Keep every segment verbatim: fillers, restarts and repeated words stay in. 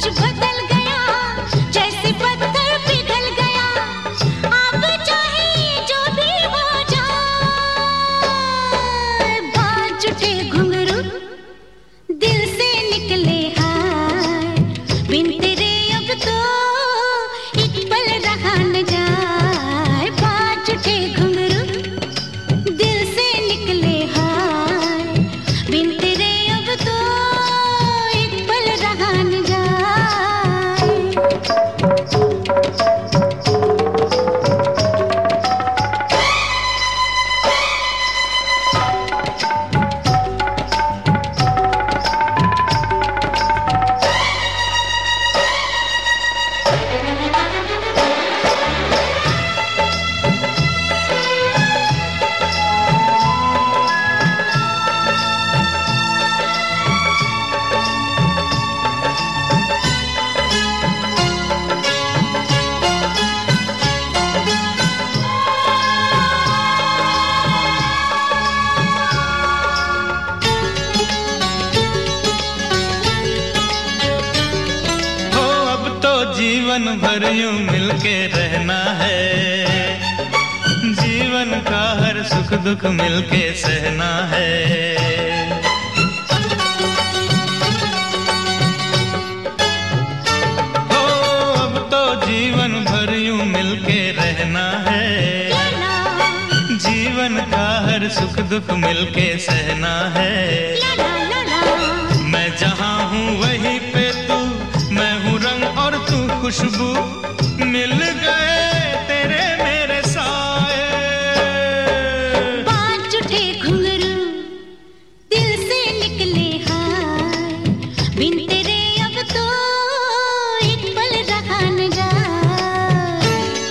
कुछ बदल गया, जैसे पत्थर पिघल गया। अब चाहे जो भी हो जाए, बाज उठे घुंघरू दिल से निकले हाय। बिन तेरे अब तो एक पल रहा न जाए। बाज उठे घुंघरू दिल से निकले हाय। बिन तेरे अब तो एक पल रहा न जाए। जीवन भर यूं मिलके रहना है, जीवन का हर सुख दुख मिलके सहना है। हो अब तो जीवन भर यूं मिलके रहना है, जीवन का हर सुख दुख मिलके सहना है। मैं जहाँ हूँ वहीं पे तू, मैं हूँ रंग और तू खुशबू, मिल गए तेरे मेरे साए। बाज उठे घुंघरू दिल से निकले हाय। बिन तेरे अब तो एक पल रहा न जाए।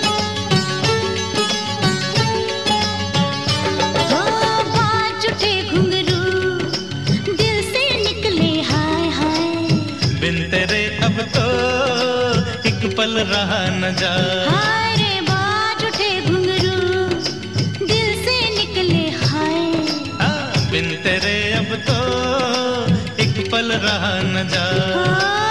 ओ बाज उठे घुंघरू दिल से निकले हाय हाय। बिन तेरे अब तो एक पल रहा न जाए। हाय रे बाज उठे घुंघरू दिल से निकले हाय। हाँ, बिन तेरे अब तो एक पल रहा न जाए।